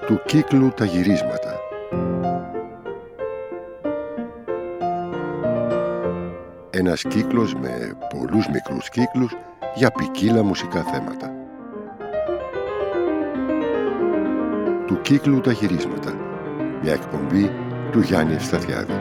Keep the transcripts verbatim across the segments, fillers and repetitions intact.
Του κύκλου τα γυρίσματα. Ένας κύκλος με πολλούς μικρούς κύκλους για ποικίλα μουσικά θέματα. Του κύκλου τα γυρίσματα. Μια εκπομπή του Γιάννη Ευσταθιάδη.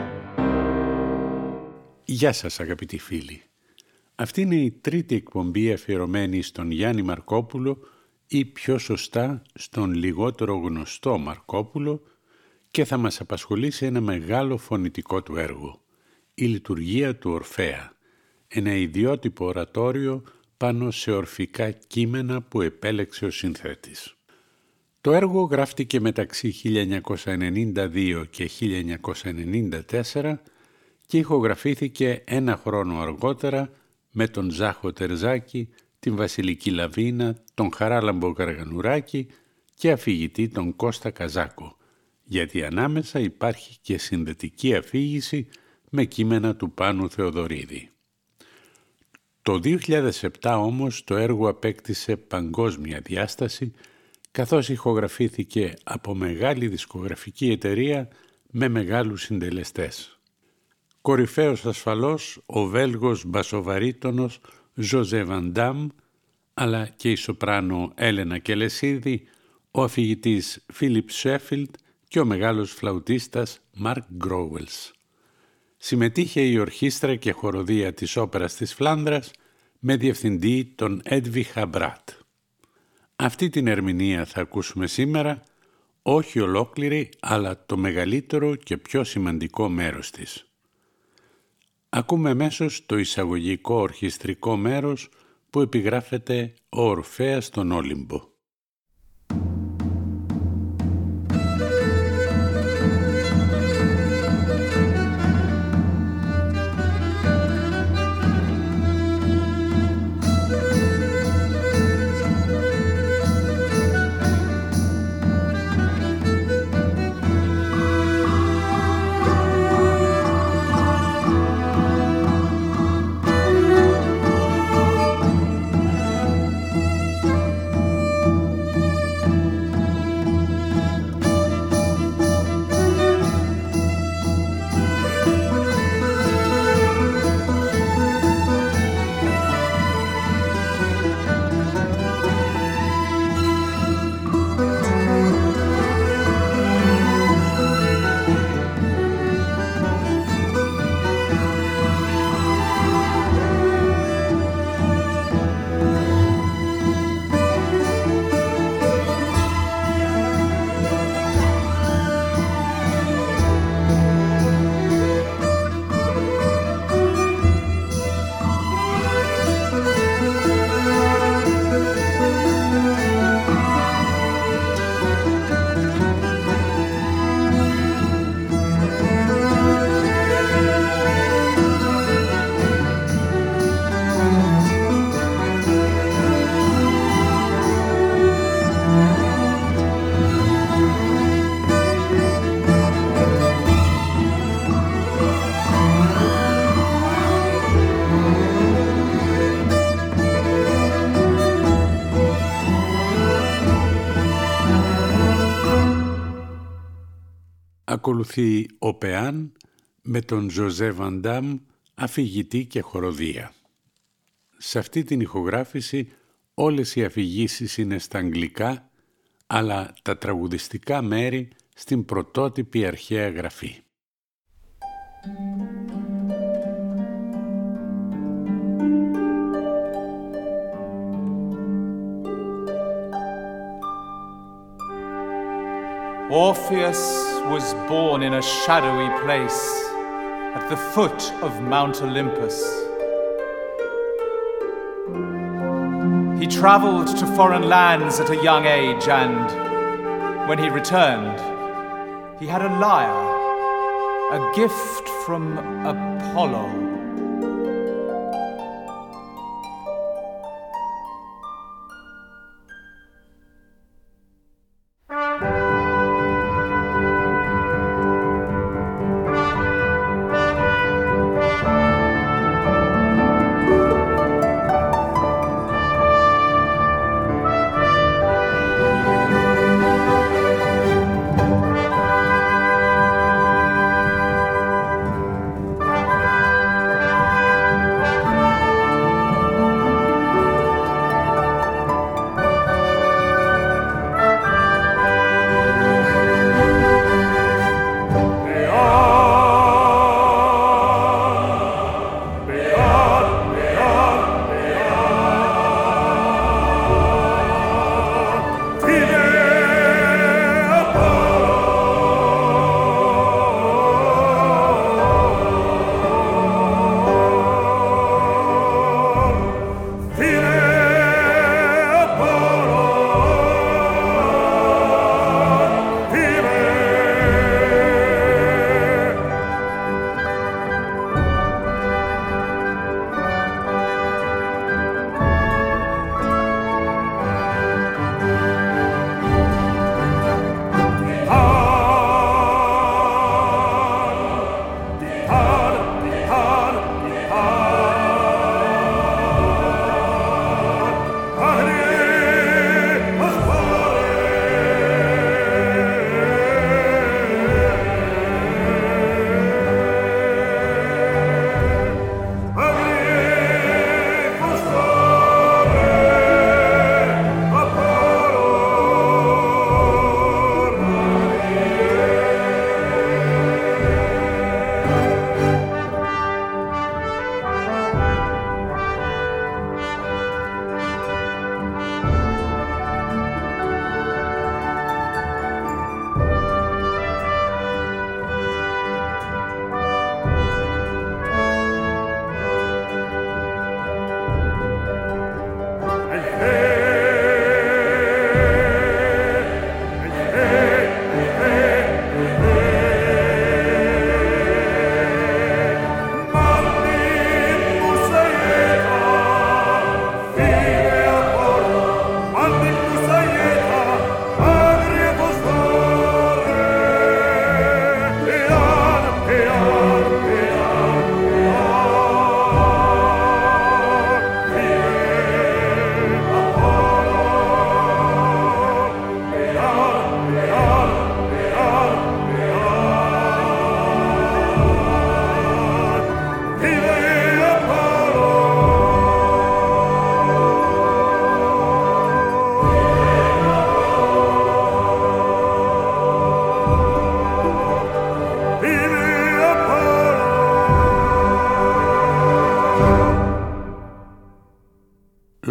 Γεια σας αγαπητοί φίλοι. Αυτή είναι η τρίτη εκπομπή αφιερωμένη στον Γιάννη Μαρκόπουλο ή πιο σωστά στον λιγότερο γνωστό Μαρκόπουλο και θα μας απασχολήσει ένα μεγάλο φωνητικό του έργο, η λειτουργία του Ορφέα, ένα ιδιότυπο ορατόριο πάνω σε ορφικά κείμενα που επέλεξε ο συνθέτης. Το έργο γράφτηκε μεταξύ χίλια εννιακόσια ενενήντα δύο και χίλια εννιακόσια ενενήντα τέσσερα και ηχογραφήθηκε ένα χρόνο αργότερα με τον Ζάχο Τερζάκη, την Βασιλική Λαβίνα, τον Χαράλαμπο Γαργανουράκη και αφηγητή τον Κώστα Καζάκο, γιατί ανάμεσα υπάρχει και συνδετική αφήγηση με κείμενα του Πάνου Θεοδωρίδη. Το δύο χιλιάδες επτά όμως το έργο απέκτησε παγκόσμια διάσταση, καθώς ηχογραφήθηκε από μεγάλη δισκογραφική εταιρεία με μεγάλους συντελεστές. Κορυφαίος ασφαλώς ο Βέλγος μπασοβαρίτονος Ζωζέ Βαντάμ, αλλά και η σοπράνο Έλενα Κελεσίδη, ο αφηγητής Φίλιπ Σέφιλντ και ο μεγάλος φλαουτίστας Μαρκ Γκρόουελς. Συμμετείχε η ορχήστρα και χοροδία της Όπερας της Φλάνδρας με διευθυντή τον Έντβιχα Μπράτ. Αυτή την ερμηνεία θα ακούσουμε σήμερα, όχι ολόκληρη, αλλά το μεγαλύτερο και πιο σημαντικό μέρος της. Ακούμε αμέσως το εισαγωγικό ορχιστρικό μέρος που επιγράφεται «Ο Ορφέας στον Όλυμπο». Ακολουθεί ο Πεάν με τον Ζωζέ Βαντάμ, αφηγητή και χοροδία. Σε αυτή την ηχογράφηση όλες οι αφηγήσεις είναι στα αγγλικά, αλλά τα τραγουδιστικά μέρη στην πρωτότυπη αρχαία γραφή. Orpheus was born in a shadowy place at the foot of Mount Olympus. He traveled to foreign lands at a young age, and when he returned, he had a lyre, a gift from Apollo.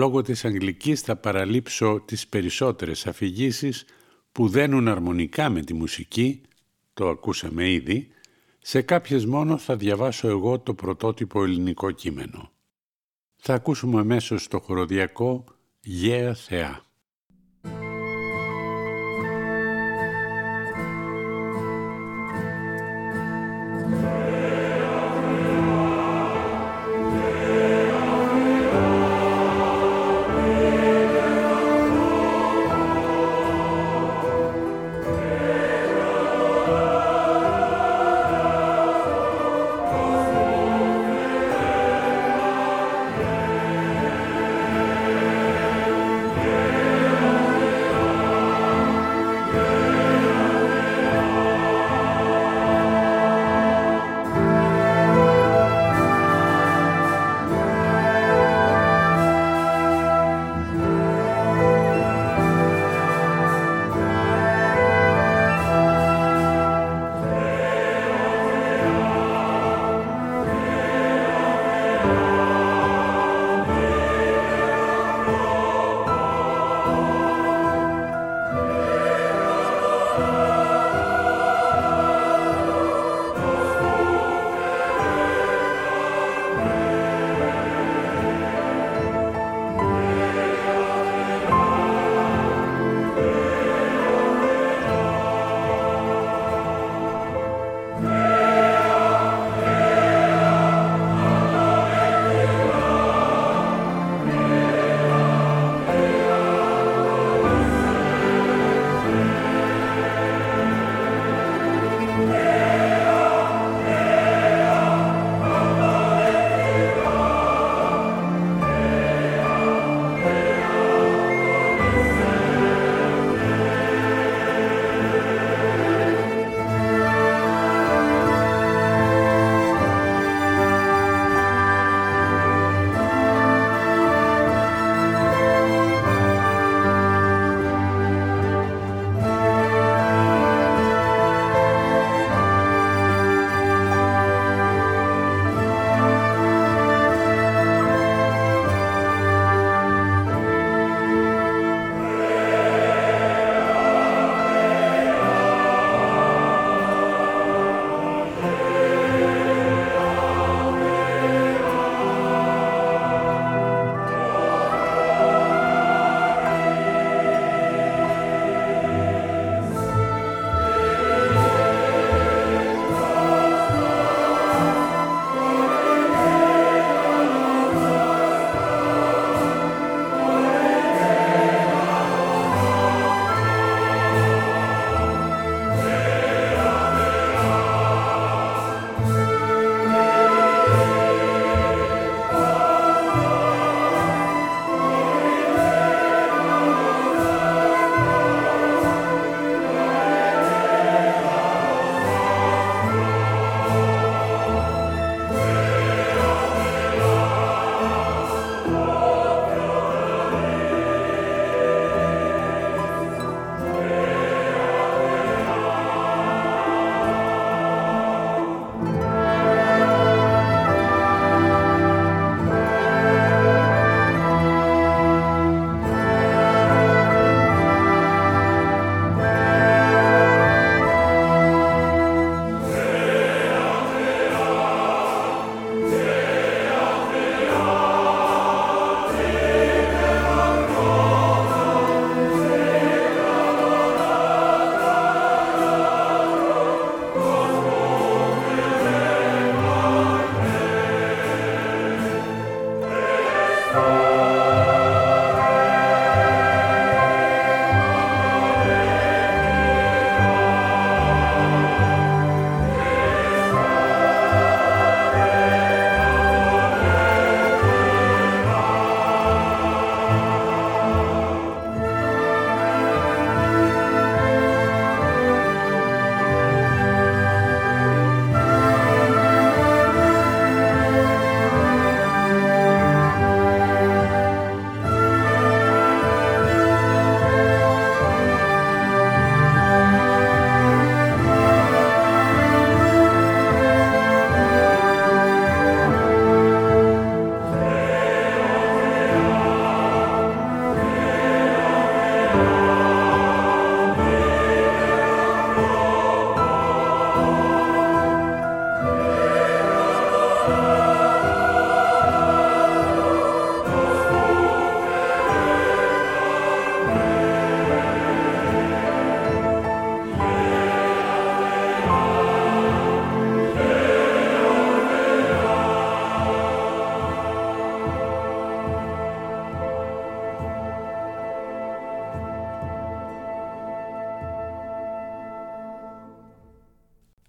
Λόγω της αγγλικής θα παραλείψω τις περισσότερες αφηγήσεις που δένουν αρμονικά με τη μουσική, το ακούσαμε ήδη, σε κάποιες μόνο θα διαβάσω εγώ το πρωτότυπο ελληνικό κείμενο. Θα ακούσουμε αμέσως το χοροδιακό «Γαία Θεά». Yeah.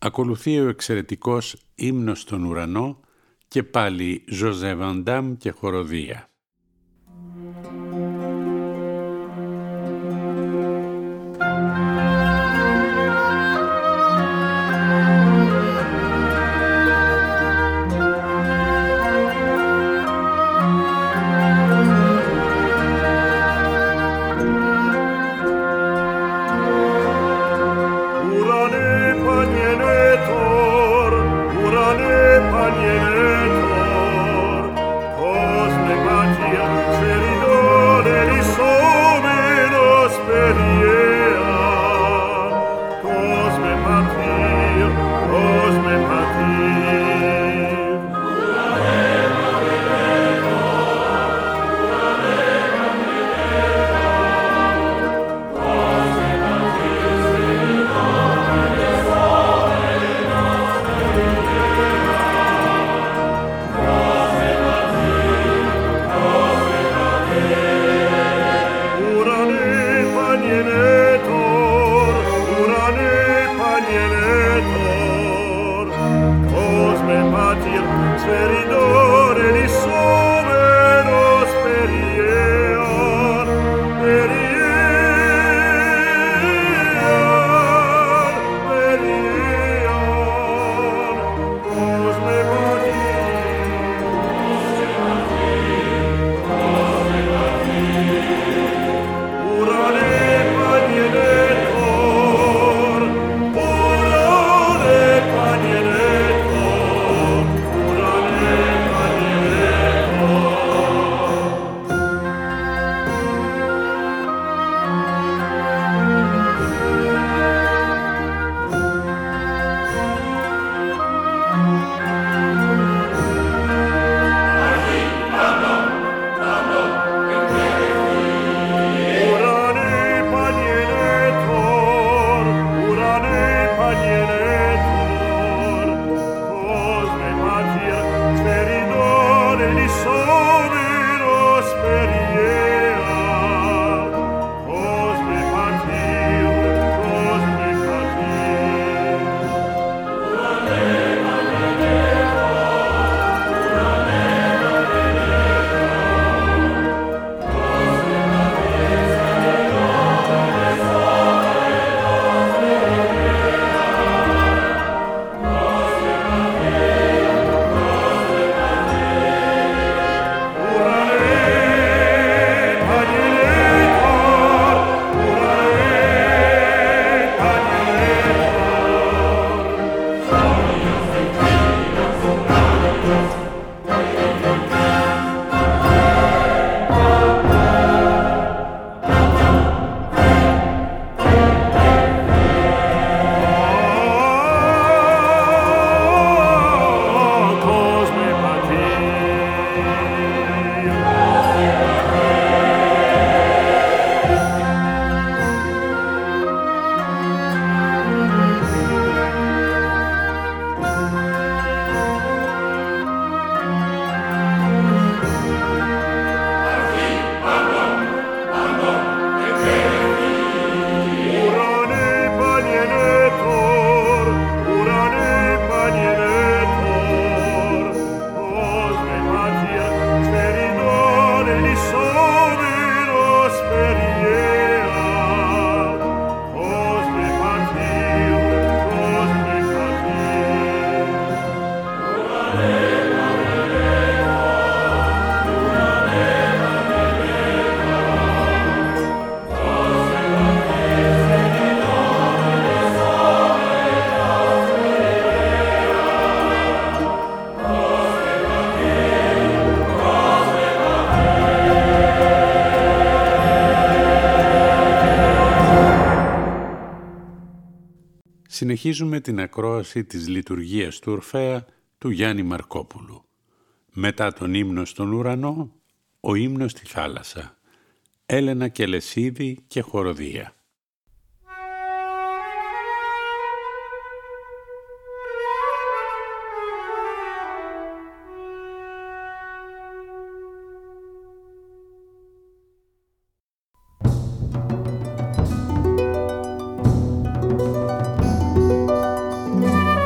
Ακολουθεί ο εξαιρετικός «Ύμνος στον ουρανό» και πάλι Ζωζέ Βαντάμ και χοροδία. Συνεχίζουμε την ακρόαση της λειτουργίας του Ορφέα του Γιάννη Μαρκόπουλου. Μετά τον ύμνο στον ουρανό, ο ύμνος στη θάλασσα. Έλενα Κελεσίδη και χοροδία. Thank you.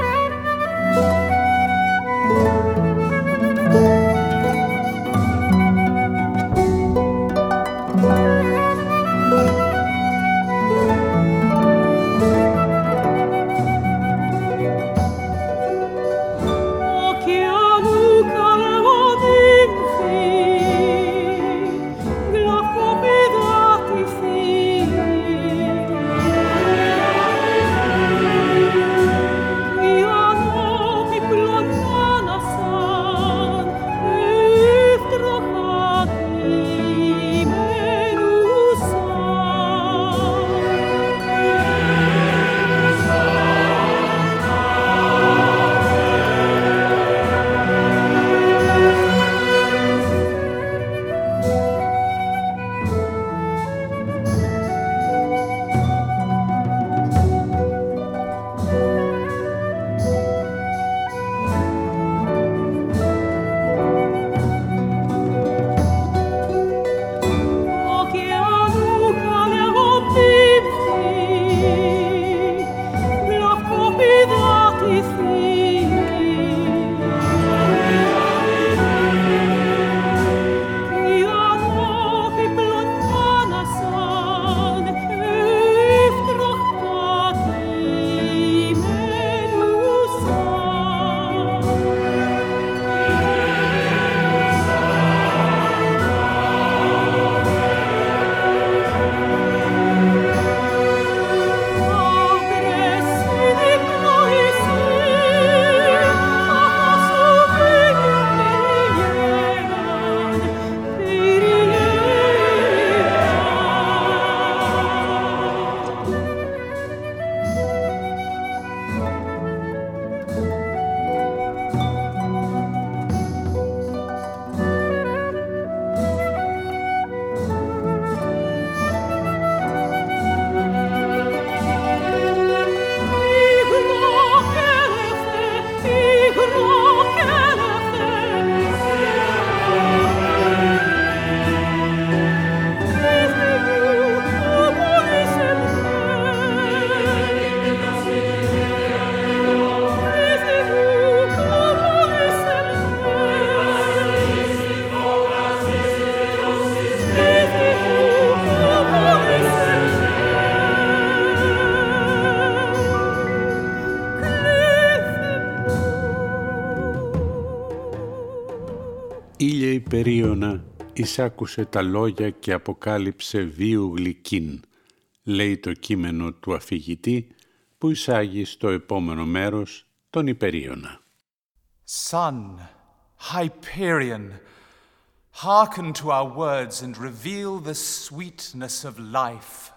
εισάκουσε τα λόγια και αποκάλυψε βίου γλυκίν, λέει το κείμενο του αφηγητή που εισάγει στο επόμενο μέρος τον Υπερίωνα. Son, Hyperion, hearken to our words and reveal the sweetness of life.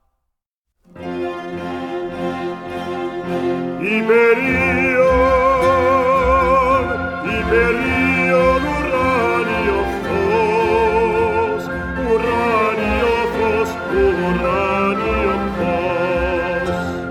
Hyperion, Hyperion, uranio fos, uranio fos, uranio fos.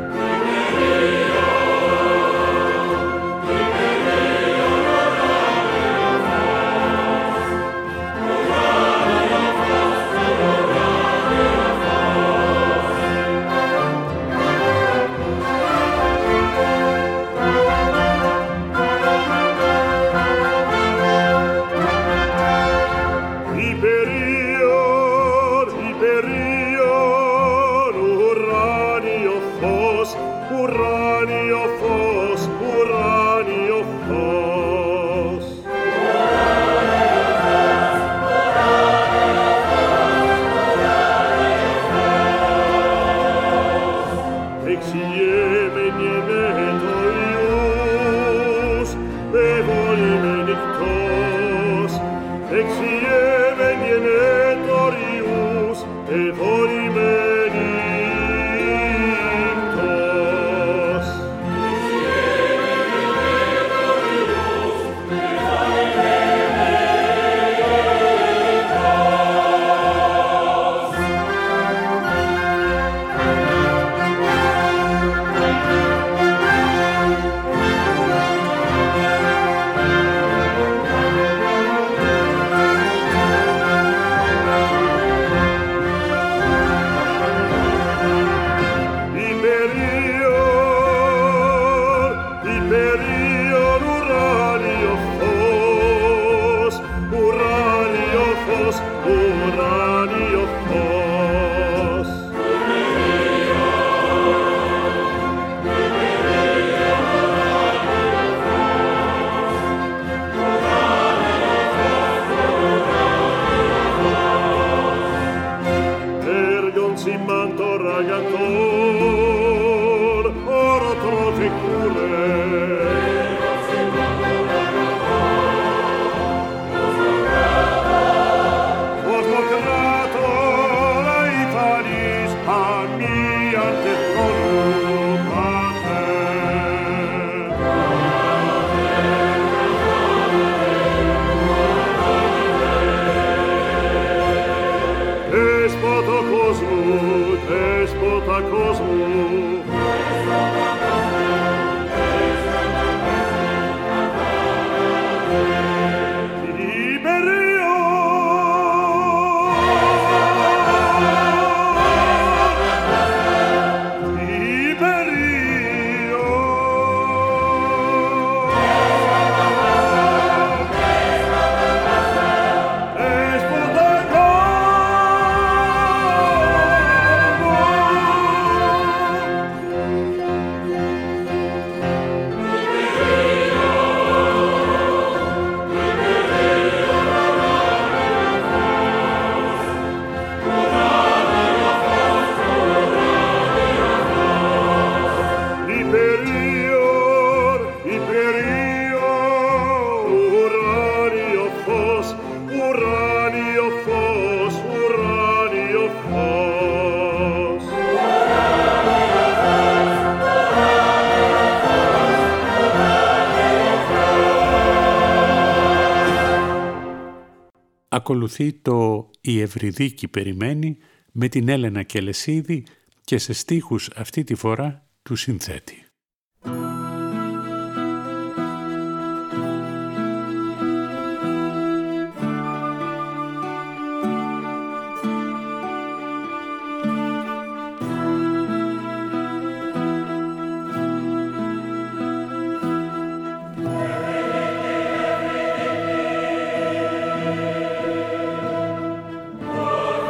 Ακολουθεί το «Η Ευρυδίκη περιμένει» με την Έλενα Κελεσίδη και σε στίχους αυτή τη φορά του συνθέτη.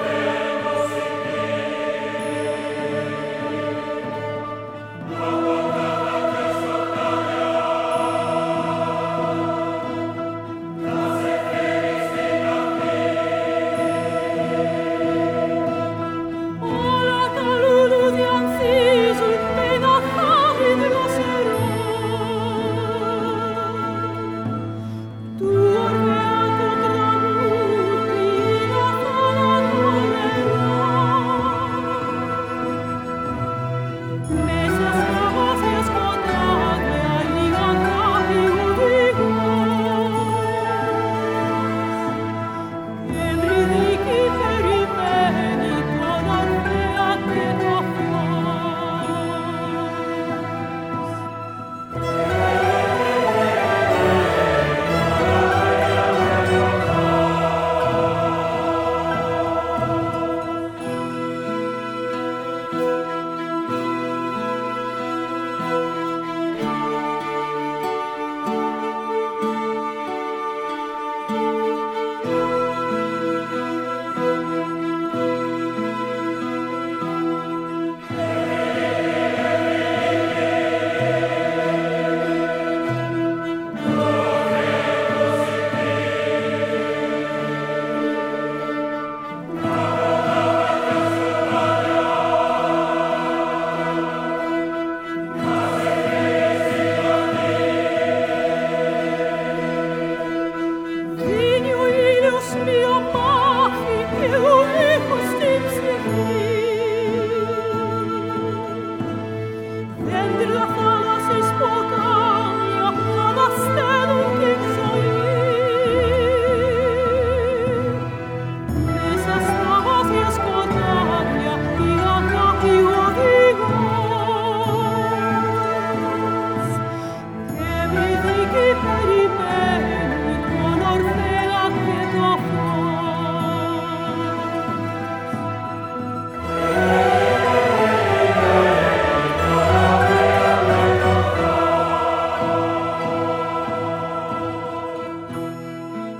Oh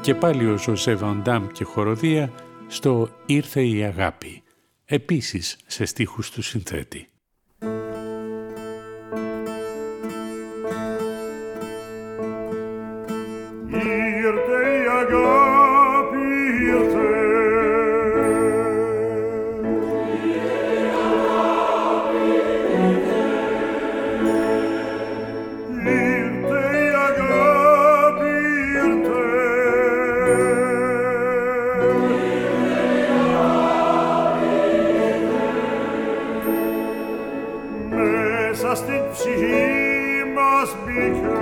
Και πάλι ο Ζωζέ Βαντάμ και χοροδία στο «Ήρθε η αγάπη», επίσης σε στίχους του συνθέτη. Ήρθε η αγάπη, ήρθε. Στην ψυχή μας μπήκε.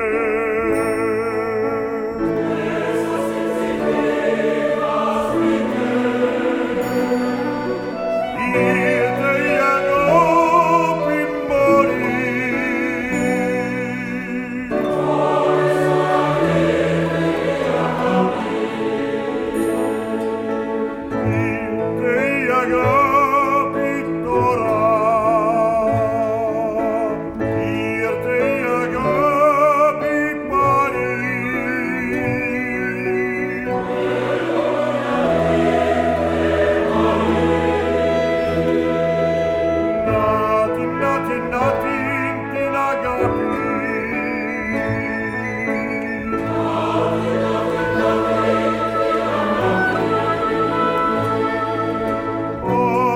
Μέσα στην ψυχή μας μπήκε. Ήρθε η αγάπη μωρή. Ήρθε η αγάπη τώρα. Oh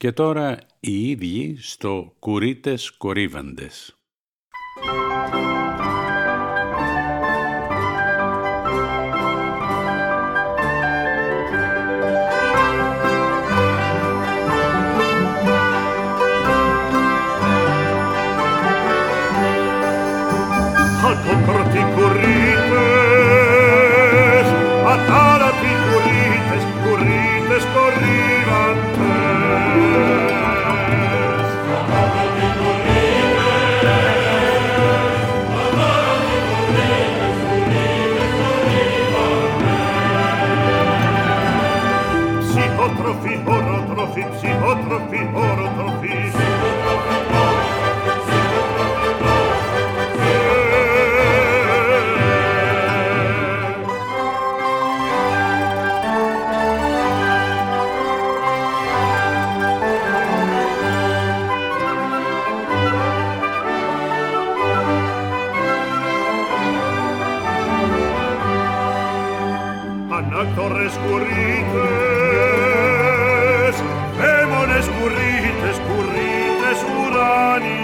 Και τώρα οι ίδιοι στο «Κουρίτες κορύβαντες». Attorti currites, attarati currites, currites corrivantes. Attarati currites, attarati currites, currites corrivantes. Psicotrofi, orotrofi, psicotrofi, orotrofi, Anactores currites, demones currites, currites urani.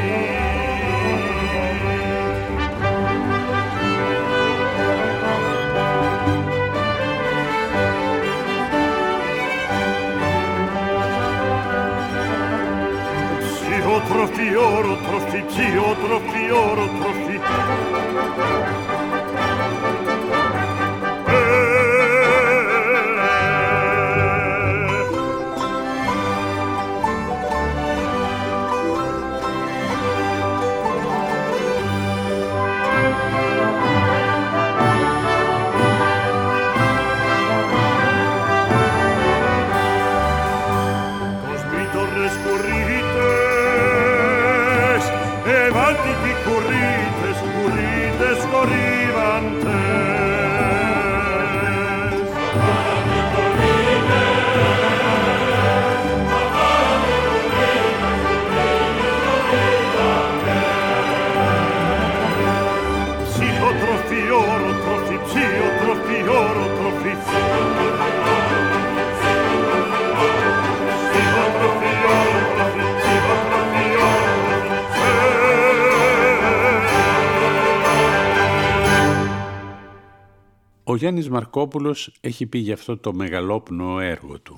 Psicotrofi, orotrofi, psicotrofi, orotrofi. Currites, currites corrivantes. Attarati currites, attarati currites, currites corrivantes. Psicotrofi, orotrofi, psicotrofi, orotrofi, psicotrofi, orotrofi, psicotrofi, Ο Γιάννης Μαρκόπουλος έχει πει γι' αυτό το μεγαλόπνοο έργο του.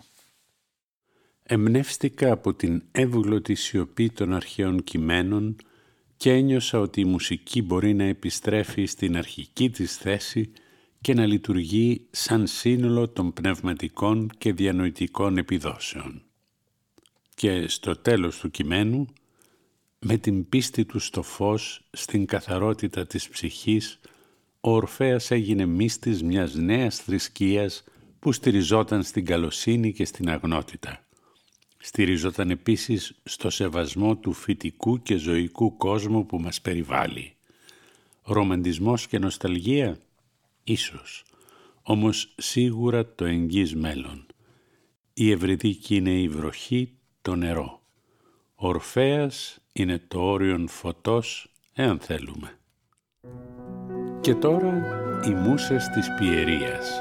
Εμπνεύστηκα από την εύγλωτη σιωπή των αρχαίων κειμένων και ένιωσα ότι η μουσική μπορεί να επιστρέφει στην αρχική της θέση και να λειτουργεί σαν σύνολο των πνευματικών και διανοητικών επιδόσεων. Και στο τέλος του κειμένου, με την πίστη του στο φως, στην καθαρότητα της ψυχής, ο Ορφέας έγινε μύστης μιας νέας θρησκείας που στηριζόταν στην καλοσύνη και στην αγνότητα. Στηριζόταν επίσης στο σεβασμό του φυτικού και ζωικού κόσμου που μας περιβάλλει. Ρομαντισμός και νοσταλγία? Ίσως. Όμως σίγουρα το εγγύς μέλλον. Η Ευρυδίκη είναι η βροχή, το νερό. Ο Ορφέας είναι το όριον φωτός, εάν θέλουμε. Και τώρα οι μούσες της Πιερίας.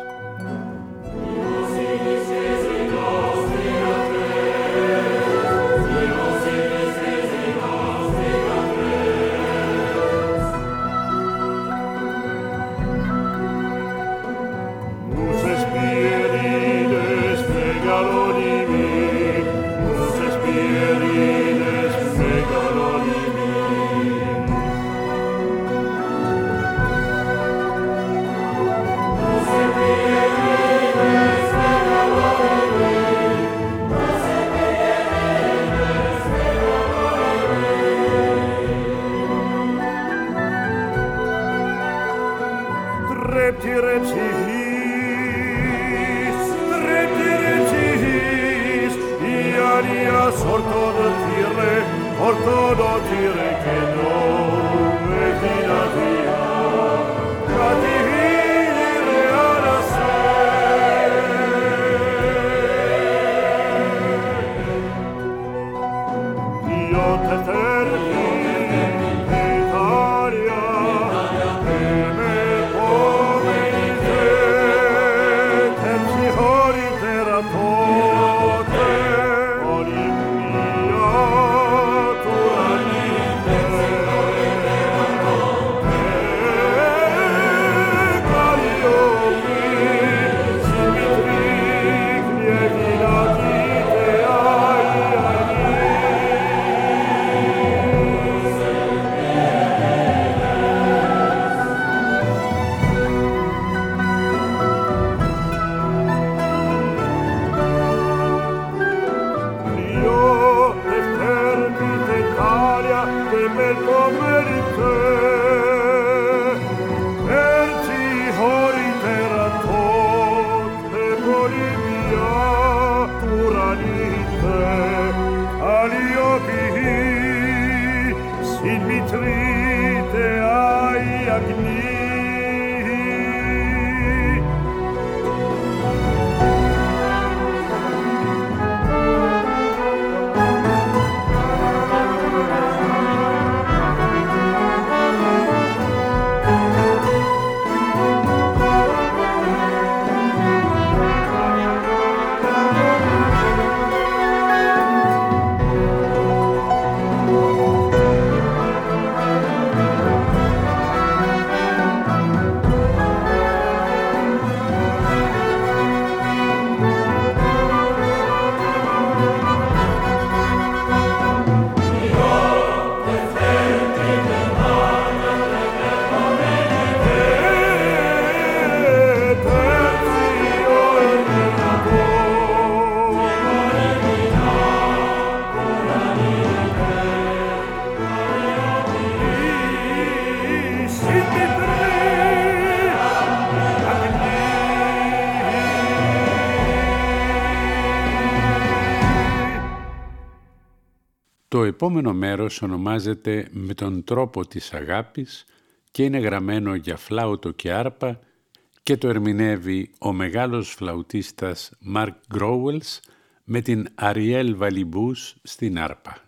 Holy Το επόμενο μέρος ονομάζεται «Με τον τρόπο της αγάπης» και είναι γραμμένο για φλάουτο και άρπα και το ερμηνεύει ο μεγάλος φλαουτίστας Μαρκ Γκρόουελς με την Αριέλ Βαλιμπούς στην άρπα.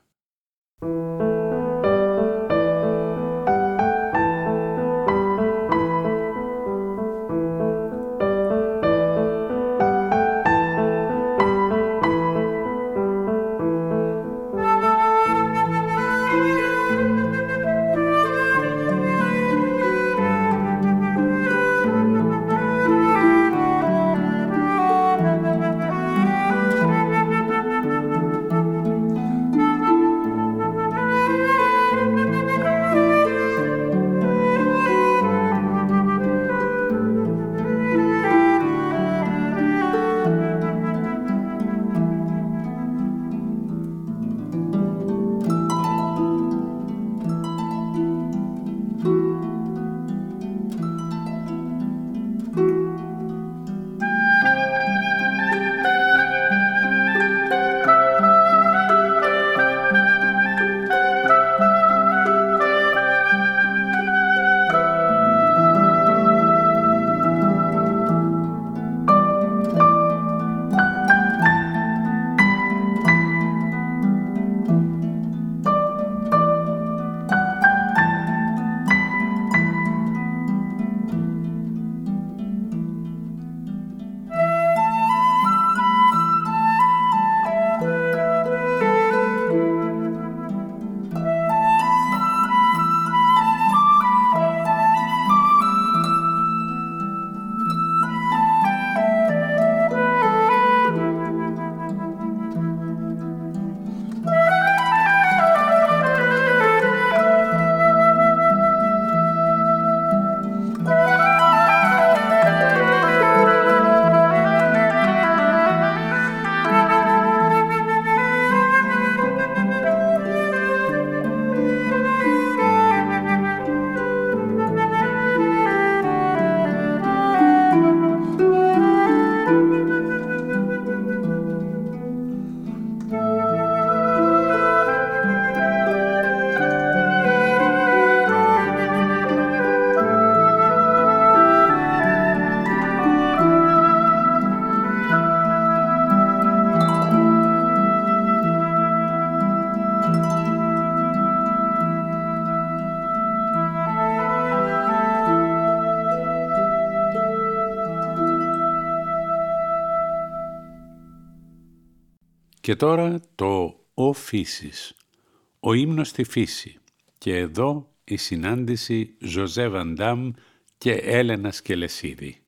Και τώρα το «Ο Φύσης», ο ύμνος στη φύση. Και εδώ η συνάντηση Ζωζέ Βαντάμ και Έλενα Σκελεσίδη.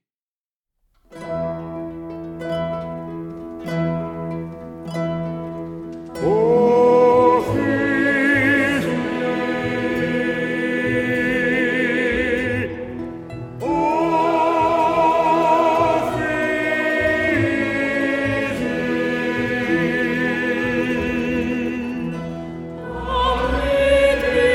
Thank you.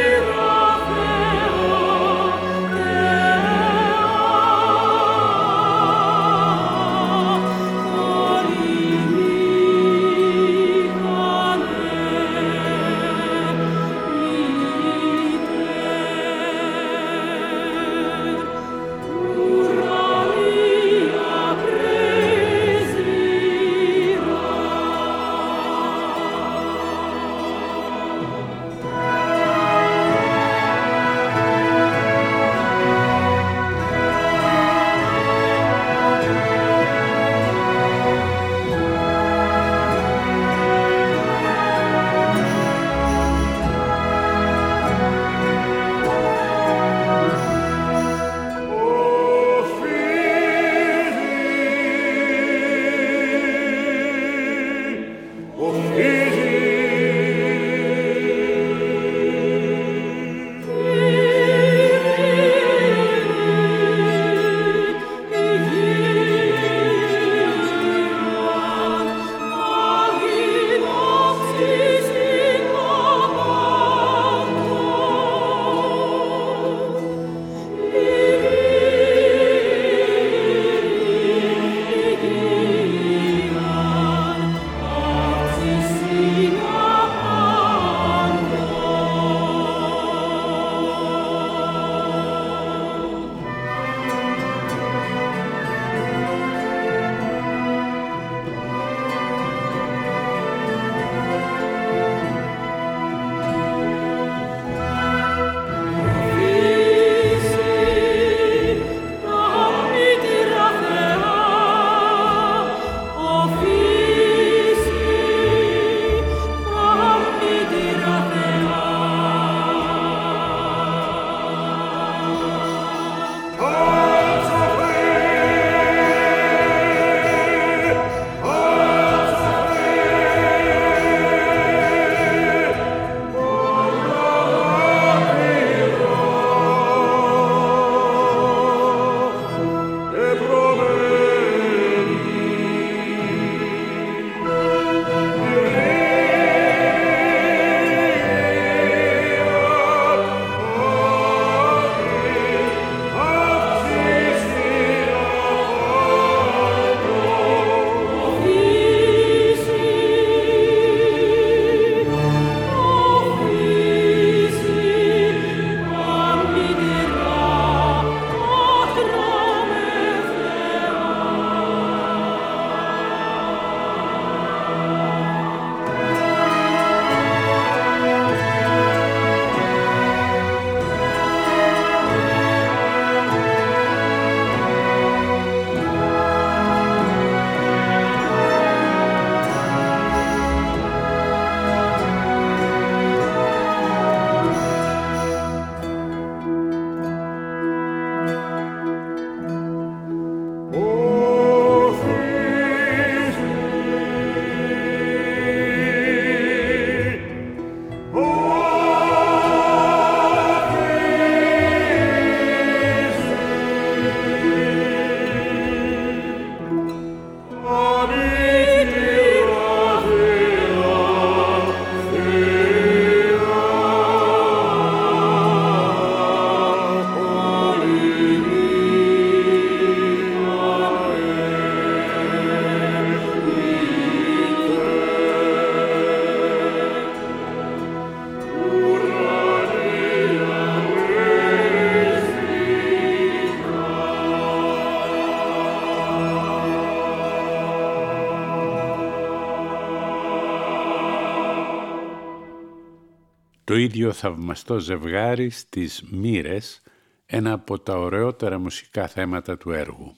το ίδιο θαυμαστό ζευγάρι στις μοίρες, ένα από τα ωραιότερα μουσικά θέματα του έργου.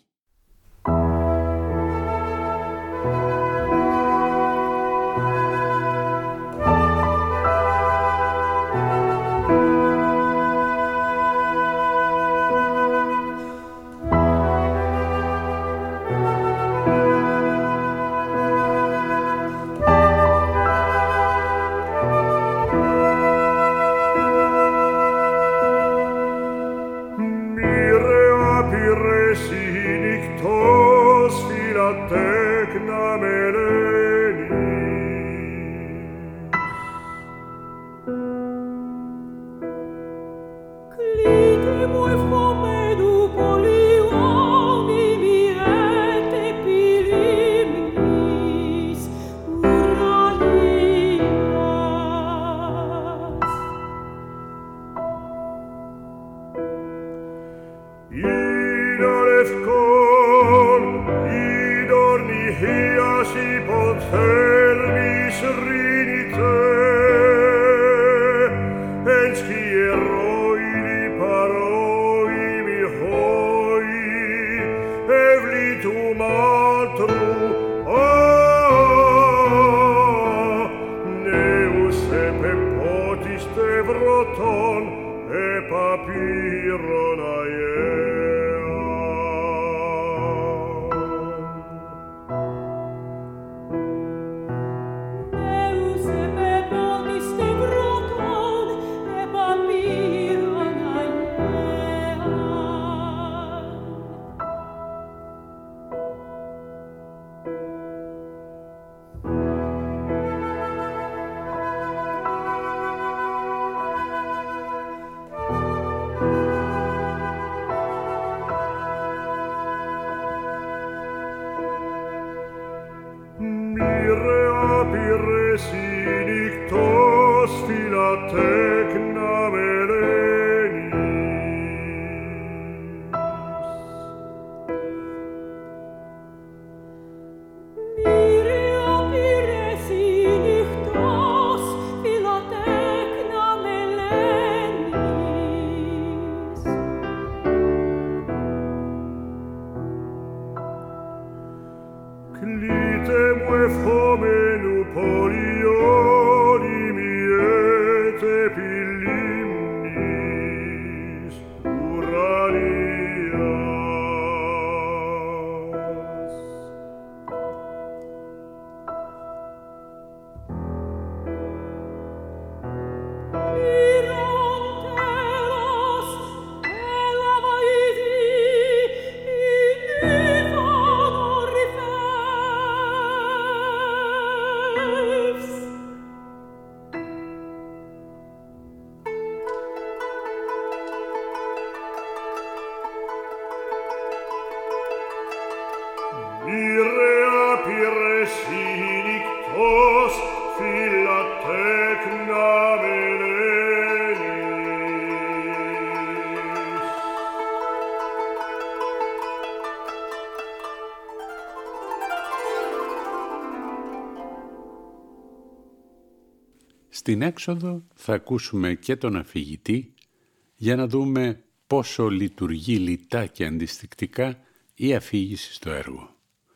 Στην έξοδο θα ακούσουμε και τον αφηγητή για να δούμε πόσο λειτουργεί λιτά και αντιστικτικά η αφήγηση στο έργο.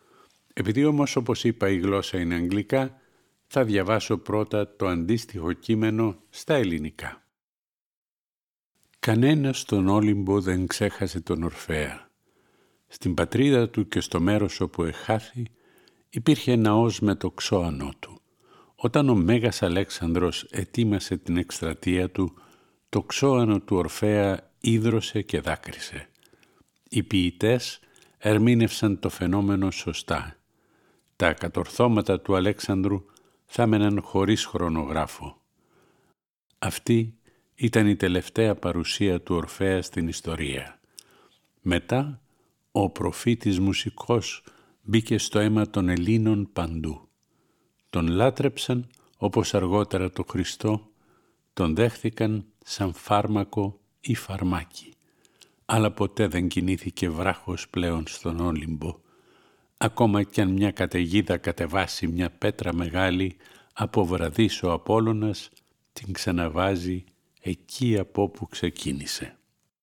Επειδή όμως, όπως είπα, η γλώσσα είναι αγγλικά, θα διαβάσω πρώτα το αντίστοιχο κείμενο στα ελληνικά. Κανένας στον Όλυμπο δεν ξέχασε τον Ορφέα. Στην πατρίδα του και στο μέρος όπου εχάθη υπήρχε ναός με το ξώανό του. Όταν ο Μέγας Αλέξανδρος ετοίμασε την εκστρατεία του, το ξώανο του Ορφέα ίδρωσε και δάκρυσε. Οι ποιητές ερμήνευσαν το φαινόμενο σωστά. Τα κατορθώματα του Αλέξανδρου θα έμεναν χωρίς χρονογράφο. Αυτή ήταν η τελευταία παρουσία του Ορφέα στην ιστορία. Μετά, ο προφήτης μουσικός μπήκε στο αίμα των Ελλήνων παντού. Τον λάτρεψαν όπως αργότερα το Χριστό, τον δέχθηκαν σαν φάρμακο ή φαρμάκι. Αλλά ποτέ δεν κινήθηκε βράχος πλέον στον Όλυμπο, ακόμα κι αν μια καταιγίδα κατεβάσει μια πέτρα μεγάλη, από βραδύς ο Απόλλωνας την ξαναβάζει εκεί από όπου ξεκίνησε.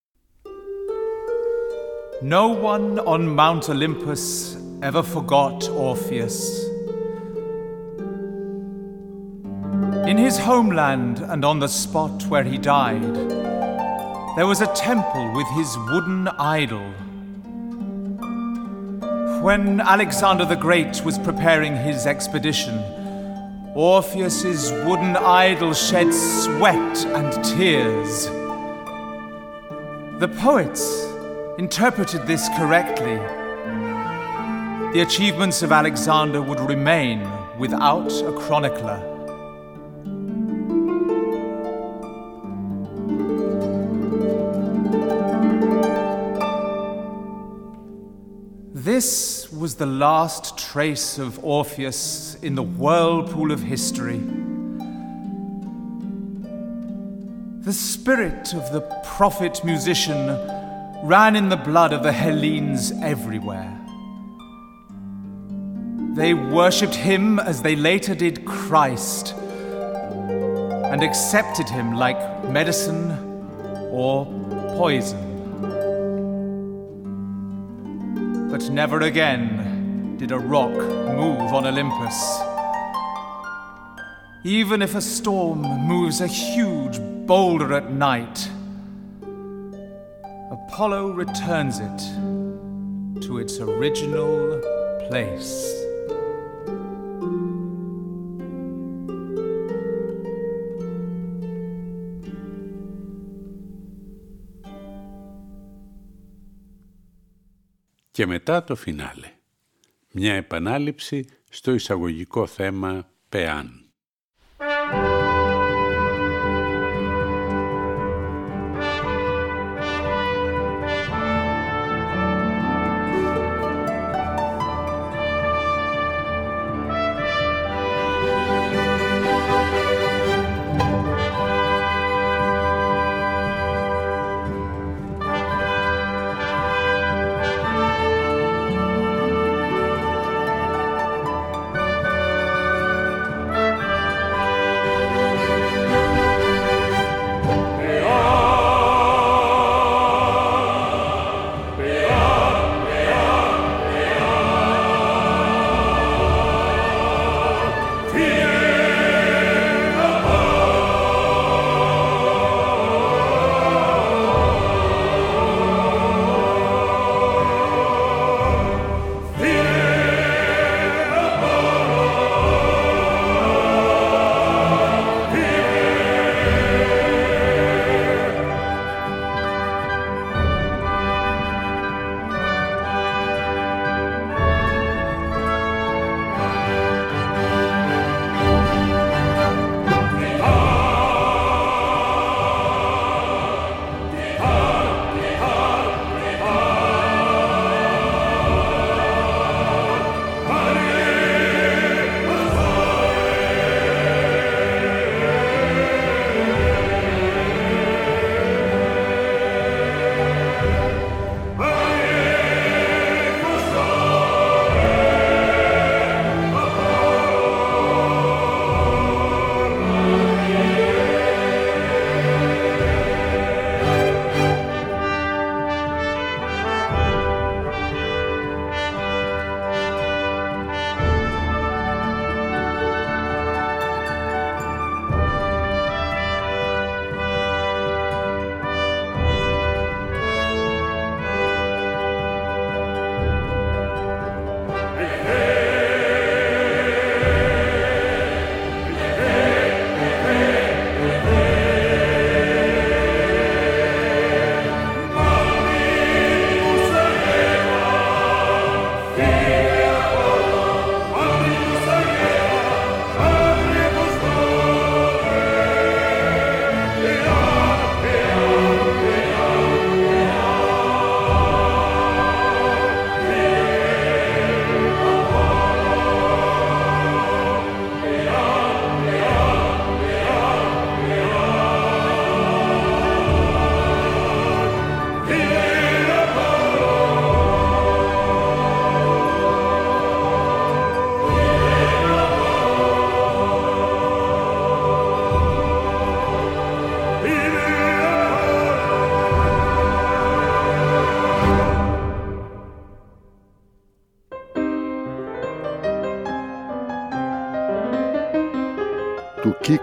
No one on Mount Olympus ever forgot Orpheus. In his homeland and on the spot where he died, there was a temple with his wooden idol. When Alexander the Great was preparing his expedition, Orpheus's wooden idol shed sweat and tears. The poets interpreted this correctly. The achievements of Alexander would remain without a chronicler. This was the last trace of Orpheus in the whirlpool of history. The spirit of the prophet-musician ran in the blood of the Hellenes everywhere. They worshipped him as they later did Christ, and accepted him like medicine or poison. But never again did a rock move on Olympus. Even if a storm moves a huge boulder at night, Apollo returns it to its original place. Και μετά το φινάλε. Μια επανάληψη στο εισαγωγικό θέμα Πεάν.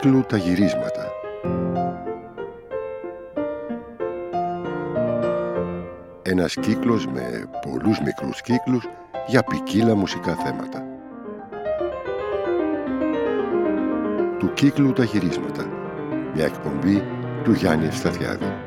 κύκλου τα γυρίσματα. Ένας κύκλος με πολλούς μικρούς κύκλους για ποικίλα μουσικά θέματα. Του κύκλου τα γυρίσματα. Μια εκπομπή του Γιάννη Ευσταθιάδη.